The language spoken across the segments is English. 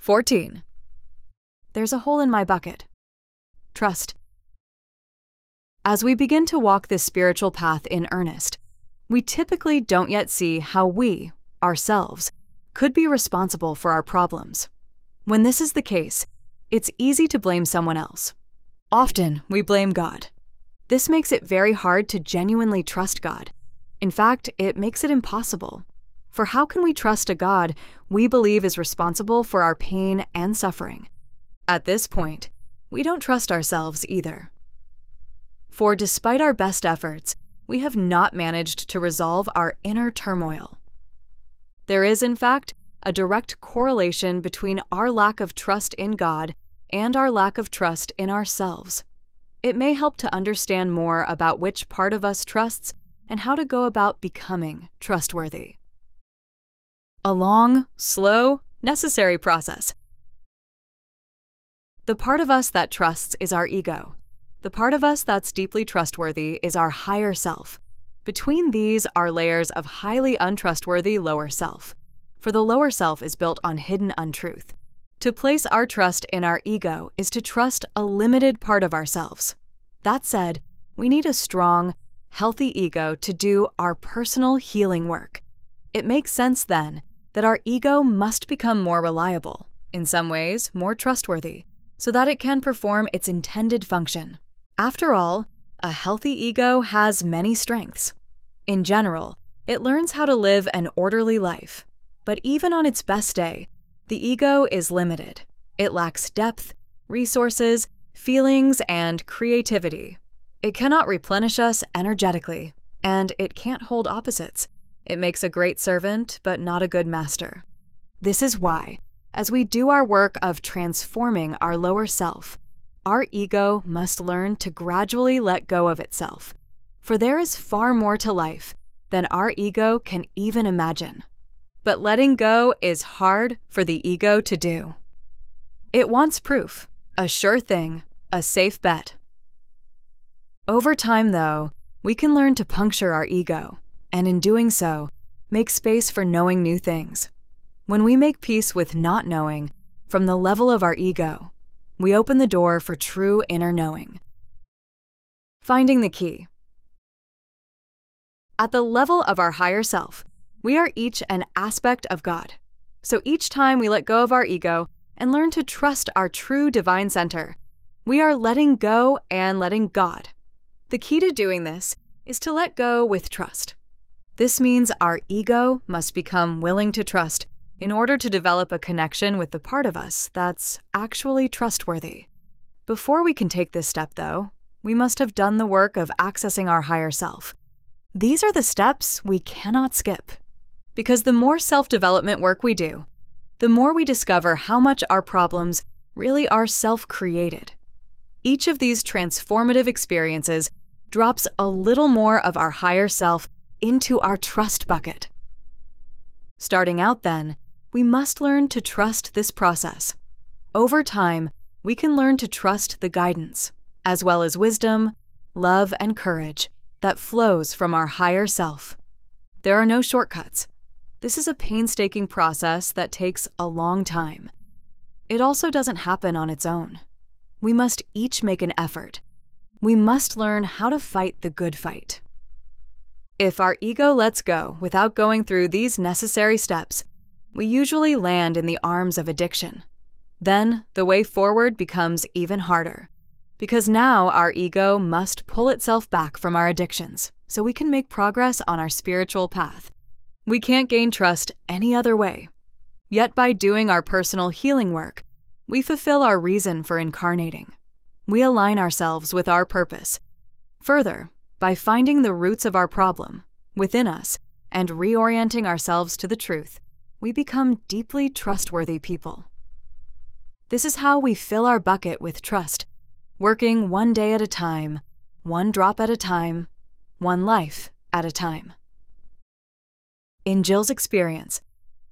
14. There's a hole in my bucket. Trust. As we begin to walk this spiritual path in earnest, we typically don't yet see how we, ourselves, could be responsible for our problems. When this is the case, it's easy to blame someone else. Often, we blame God. This makes it very hard to genuinely trust God. In fact, it makes it impossible. For how can we trust a God we believe is responsible for our pain and suffering? At this point, we don't trust ourselves either. For despite our best efforts, we have not managed to resolve our inner turmoil. There is, in fact, a direct correlation between our lack of trust in God and our lack of trust in ourselves. It may help to understand more about which part of us trusts and how to go about becoming trustworthy. A long, slow, necessary process. The part of us that trusts is our ego. The part of us that's deeply trustworthy is our higher self. Between these are layers of highly untrustworthy lower self, for the lower self is built on hidden untruth. To place our trust in our ego is to trust a limited part of ourselves. That said, we need a strong, healthy ego to do our personal healing work. It makes sense then that our ego must become more reliable, in some ways more trustworthy, so that it can perform its intended function. After all, a healthy ego has many strengths. In general, it learns how to live an orderly life. But even on its best day, the ego is limited. It lacks depth, resources, feelings, and creativity. It cannot replenish us energetically, and it can't hold opposites. It makes a great servant, but not a good master. This is why, as we do our work of transforming our lower self, our ego must learn to gradually let go of itself, for there is far more to life than our ego can even imagine. But letting go is hard for the ego to do. It wants proof, a sure thing, a safe bet. Over time, though, we can learn to puncture our ego, and in doing so, make space for knowing new things. When we make peace with not knowing from the level of our ego, we open the door for true inner knowing. Finding the key. At the level of our higher self, we are each an aspect of God. So each time we let go of our ego and learn to trust our true divine center, we are letting go and letting God. The key to doing this is to let go with trust. This means our ego must become willing to trust in order to develop a connection with the part of us that's actually trustworthy. Before we can take this step, though, we must have done the work of accessing our higher self. These are the steps we cannot skip. Because the more self-development work we do, the more we discover how much our problems really are self-created. Each of these transformative experiences drops a little more of our higher self into our trust bucket. Starting out then, we must learn to trust this process. Over time, we can learn to trust the guidance, as well as wisdom, love, and courage that flows from our higher self. There are no shortcuts. This is a painstaking process that takes a long time. It also doesn't happen on its own. We must each make an effort. We must learn how to fight the good fight. If our ego lets go without going through these necessary steps, we usually land in the arms of addiction. Then the way forward becomes even harder, because now our ego must pull itself back from our addictions so we can make progress on our spiritual path. We can't gain trust any other way. Yet by doing our personal healing work, we fulfill our reason for incarnating. We align ourselves with our purpose. Further, by finding the roots of our problem within us and reorienting ourselves to the truth, we become deeply trustworthy people. This is how we fill our bucket with trust, working one day at a time, one drop at a time, one life at a time. In Jill's experience,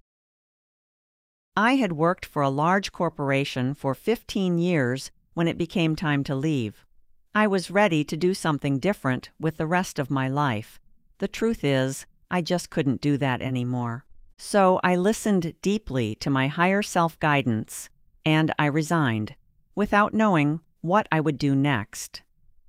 I had worked for a large corporation for 15 years when it became time to leave. I was ready to do something different with the rest of my life. The truth is, I just couldn't do that anymore. So I listened deeply to my higher self-guidance, and I resigned, without knowing what I would do next.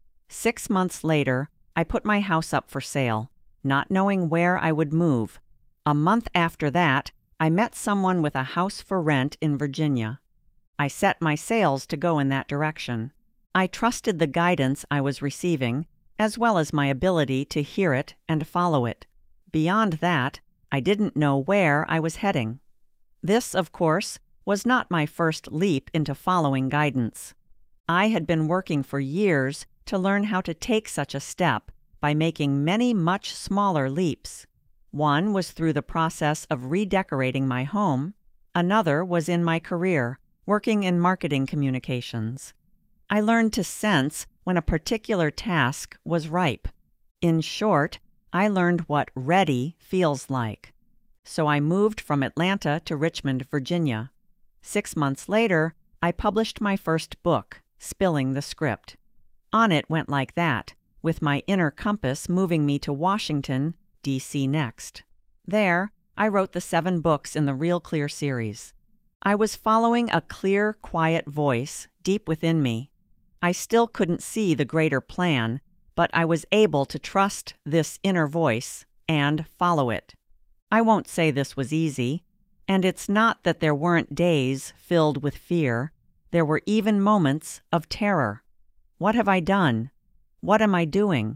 6 months later, I put my house up for sale, not knowing where I would move. A month after that, I met someone with a house for rent in Virginia. I set my sails to go in that direction. I trusted the guidance I was receiving, as well as my ability to hear it and follow it. Beyond that, I didn't know where I was heading. This, of course, was not my first leap into following guidance. I had been working for years to learn how to take such a step by making many much smaller leaps. One was through the process of redecorating my home. Another was in my career, working in marketing communications. I learned to sense when a particular task was ripe. In short, I learned what ready feels like. So I moved from Atlanta to Richmond, Virginia. 6 months later, I published my first book, Spilling the Script. On it went like that, with my inner compass moving me to Washington, D.C. next. There, I wrote the 7 books in the Real Clear series. I was following a clear, quiet voice deep within me. I still couldn't see the greater plan, but I was able to trust this inner voice and follow it. I won't say this was easy, and it's not that there weren't days filled with fear. There were even moments of terror. What have I done? What am I doing?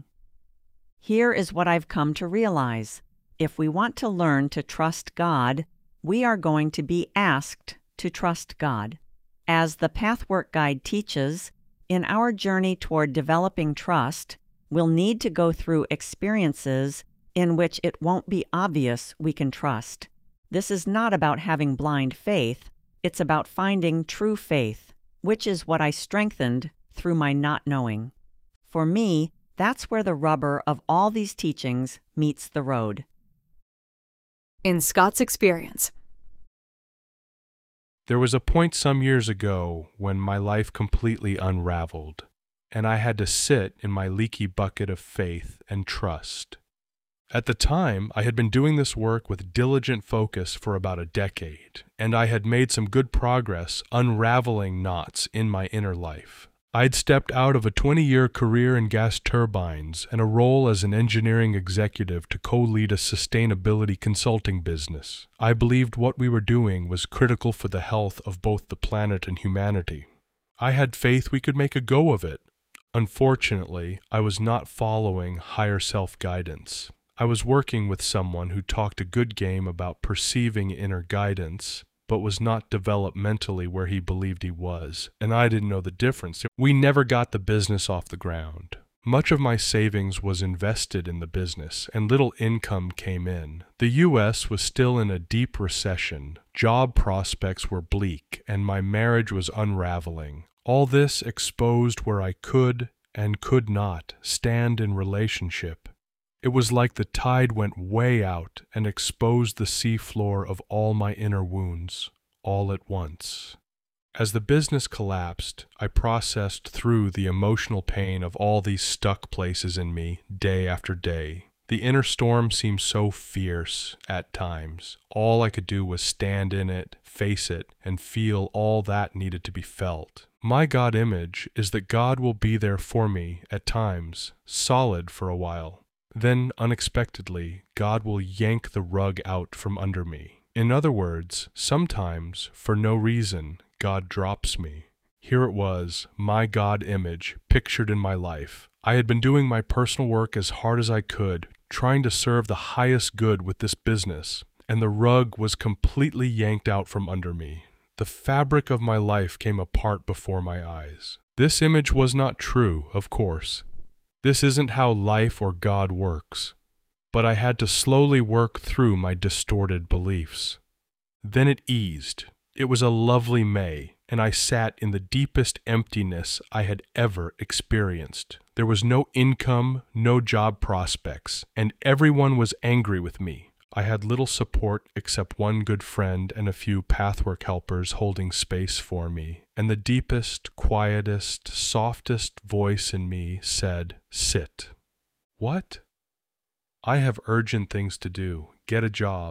Here is what I've come to realize. If we want to learn to trust God, we are going to be asked to trust God. As the Pathwork Guide teaches, in our journey toward developing trust, we'll need to go through experiences in which it won't be obvious we can trust. This is not about having blind faith, it's about finding true faith, which is what I strengthened through my not knowing. For me, that's where the rubber of all these teachings meets the road. In Scott's experience, there was a point some years ago when my life completely unraveled, and I had to sit in my leaky bucket of faith and trust. At the time, I had been doing this work with diligent focus for about a decade, and I had made some good progress unraveling knots in my inner life. I'd stepped out of a 20-year career in gas turbines and a role as an engineering executive to co-lead a sustainability consulting business. I believed what we were doing was critical for the health of both the planet and humanity. I had faith we could make a go of it. Unfortunately, I was not following higher self-guidance. I was working with someone who talked a good game about perceiving inner guidance, but was not developmentally where he believed he was, and I didn't know the difference. We never got the business off the ground. Much of my savings was invested in the business, and little income came in. The U.S. was still in a deep recession, job prospects were bleak, and my marriage was unraveling. All this exposed where I could and could not stand in relationship. It was like the tide went way out and exposed the seafloor of all my inner wounds, all at once. As the business collapsed, I processed through the emotional pain of all these stuck places in me day after day. The inner storm seemed so fierce at times. All I could do was stand in it, face it, and feel all that needed to be felt. My God image is that God will be there for me at times, solid for a while. Then, unexpectedly, God will yank the rug out from under me. In other words, sometimes, for no reason, God drops me. Here it was, my God image, pictured in my life. I had been doing my personal work as hard as I could, trying to serve the highest good with this business, and the rug was completely yanked out from under me. The fabric of my life came apart before my eyes. This image was not true, of course. This isn't how life or God works, but I had to slowly work through my distorted beliefs. Then it eased. It was a lovely May, and I sat in the deepest emptiness I had ever experienced. There was no income, no job prospects, and everyone was angry with me. I had little support except one good friend and a few pathwork helpers holding space for me, and the deepest, quietest, softest voice in me said, "Sit." What? I have urgent things to do. Get a job.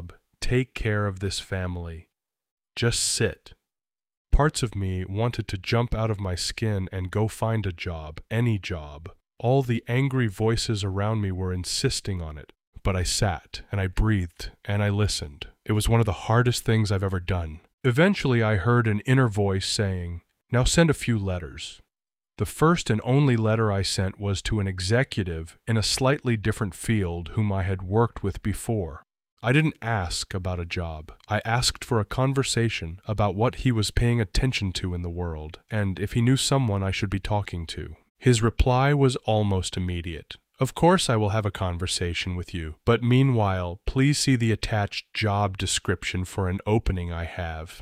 take care of this family. Just sit. Parts of me wanted to jump out of my skin and go find a job, any job. All the angry voices around me were insisting on it, but I sat, and I breathed, and I listened. It was one of the hardest things I've ever done. Eventually, I heard an inner voice saying, "Now send a few letters." The first and only letter I sent was to an executive in a slightly different field whom I had worked with before. I didn't ask about a job. I asked for a conversation about what he was paying attention to in the world, and if he knew someone I should be talking to. His reply was almost immediate. "Of course I will have a conversation with you, but meanwhile, please see the attached job description for an opening I have."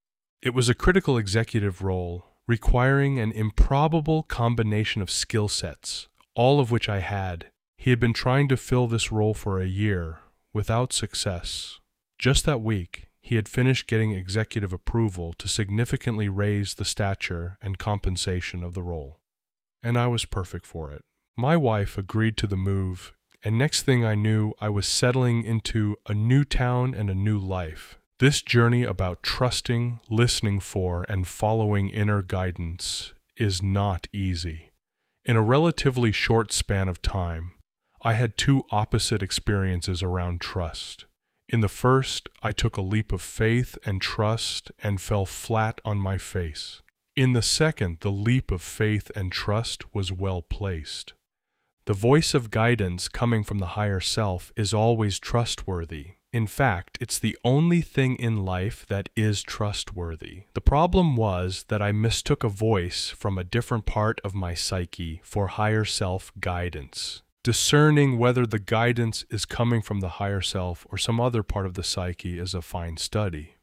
It was a critical executive role, requiring an improbable combination of skill sets, all of which I had. He had been trying to fill this role for a year, without success. Just that week, he had finished getting executive approval to significantly raise the stature and compensation of the role. And I was perfect for it. My wife agreed to the move, and next thing I knew, I was settling into a new town and a new life. This journey about trusting, listening for, and following inner guidance is not easy. In a relatively short span of time, I had two opposite experiences around trust. In the first, I took a leap of faith and trust and fell flat on my face. In the second, the leap of faith and trust was well placed. The voice of guidance coming from the higher self is always trustworthy. In fact, it's the only thing in life that is trustworthy. The problem was that I mistook a voice from a different part of my psyche for higher self guidance. Discerning whether the guidance is coming from the higher self or some other part of the psyche is a fine study.